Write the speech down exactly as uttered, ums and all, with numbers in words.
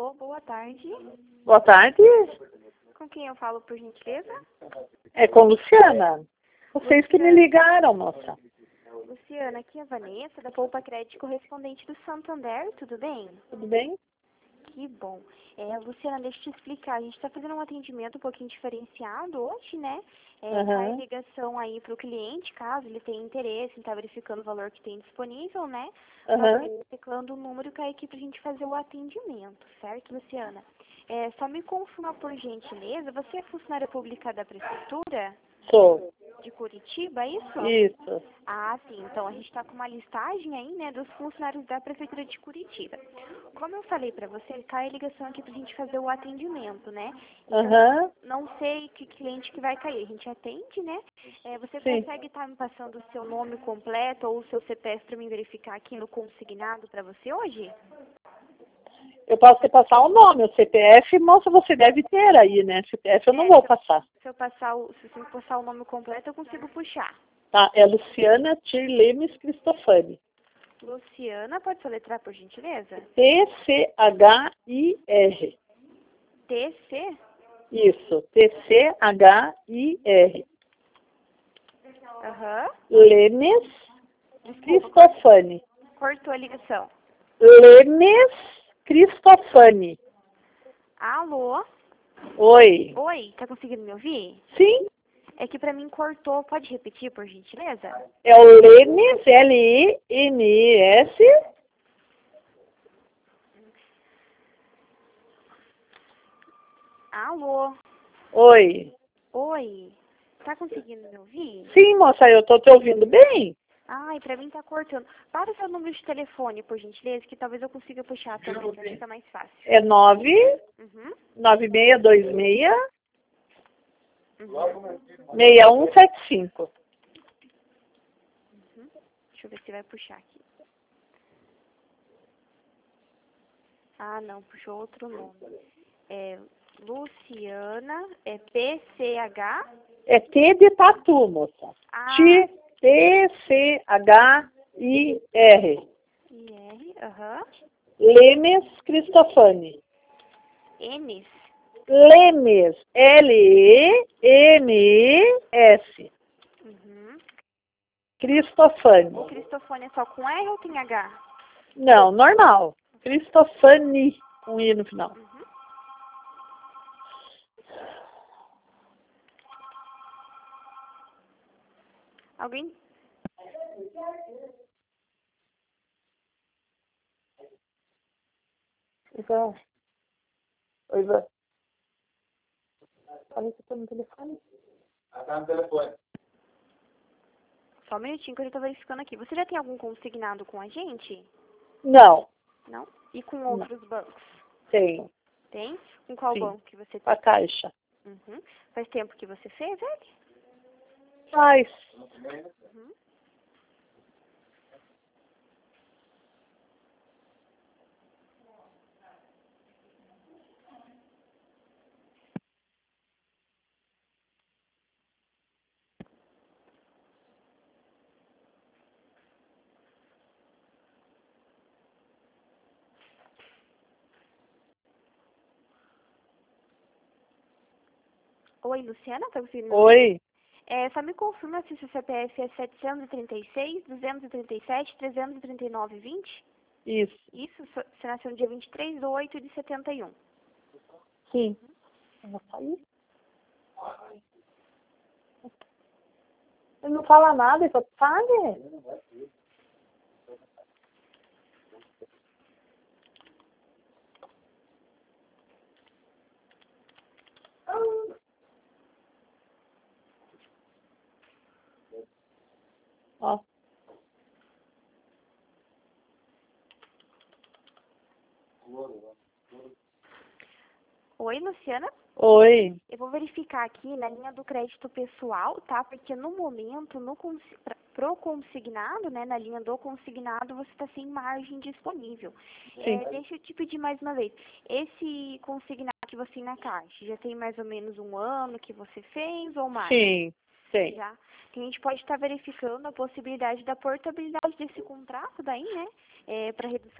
Alô, boa tarde. Boa tarde. Com quem eu falo, por gentileza? É com Luciana. Vocês que me Luciana. ligaram, moça. Luciana, aqui é a Vanessa, da Poupa Crédito correspondente do Santander, tudo bem? Tudo bem? Que bom. É, Luciana, deixa eu te explicar. A gente está fazendo um atendimento um pouquinho diferenciado hoje, né? É, Uhum. Faz ligação aí para o cliente, caso ele tenha interesse em estar verificando o valor que tem disponível, né? Uhum. Teclando o número que é aqui para a gente fazer o atendimento, certo, Luciana? É, só me confirma, por gentileza, você é funcionária pública da Prefeitura Sou. de Curitiba, é isso? Isso. Ah, sim. Então, a gente está com uma listagem aí, né, dos funcionários da Prefeitura de Curitiba. Como eu falei para você, cai a ligação aqui para a gente fazer o atendimento, né? Então, Uhum. não sei que cliente que vai cair. A gente atende, né? É, você Sim. consegue estar me passando o seu nome completo ou o seu C P F para mim verificar aqui no consignado para você hoje? Eu posso te passar o nome, o C P F, moça, você deve ter aí, né? C P F eu não É, vou se eu, passar. se eu passar o, se você me passar o nome completo, eu consigo puxar. Tá? É Luciana Tirlemes Cristofani. Luciana, pode soletrar, por gentileza? T C H I R. T C? Isso. T C H I R. Aham. Lemes Desculpa, cor- Cristofani. cortou a ligação. Lemes Cristofani. Alô? Oi. Oi, tá conseguindo me ouvir? Sim, É que pra mim cortou. Pode repetir, por gentileza? é o Lemes, L E M E S. Alô? Oi. Oi. Tá conseguindo me ouvir? Sim, moça, eu tô te ouvindo bem. Ai, pra mim tá cortando. Para o seu número de telefone, por gentileza, que talvez eu consiga puxar também, pra ficar mais fácil. É nove Uhum. nove seis dois seis Uhum. seis um sete cinco. Uhum. Deixa eu ver se vai puxar aqui. Ah, não, puxou outro nome. É Luciana, é P C H? É T de tatu, moça. Ah, T T C H I R. I R, aham. Lemes Cristofani. Enes. Lemes, L E M E S. Uhum. Cristofani. O Cristofone é só com R ou tem H? Não, normal. Cristofani, com I no final. Uhum. Alguém? Ivan. Oi, Ivan. Olha que eu tô no telefone. Ah, tá no telefone. Só um minutinho que eu já tô verificando aqui. Você já tem algum consignado com a gente? Não, Não? E com não. outros bancos? Tem. Tem? Com qual Sim. banco que você A tem? caixa. Uhum. Faz tempo que você fez ele? Faz. Uhum. Oi, Luciana, tá conseguindo me ouvir? Oi. É, só me confirma se o seu C P F é setecentos e trinta e seis, duzentos e trinta e sete, trezentos e trinta e nove, vinte? Isso. Isso, so- você nasceu no dia vinte e três de oito de setenta e um. Sim. Eu vou sair. Ele não fala nada, ele só fale. Ó. Oi, Luciana? Oi. Eu vou verificar aqui na linha do crédito pessoal, tá? Porque no momento, no consi- pra- pro consignado, né, na linha do consignado, você está sem margem disponível. Sim. É, deixa eu te pedir mais uma vez. Esse consignado que você tem na caixa, já tem mais ou menos um ano que você fez ou mais? Sim. Sim. Já. A gente pode estar verificando a possibilidade da portabilidade desse contrato daí, né? É, para redução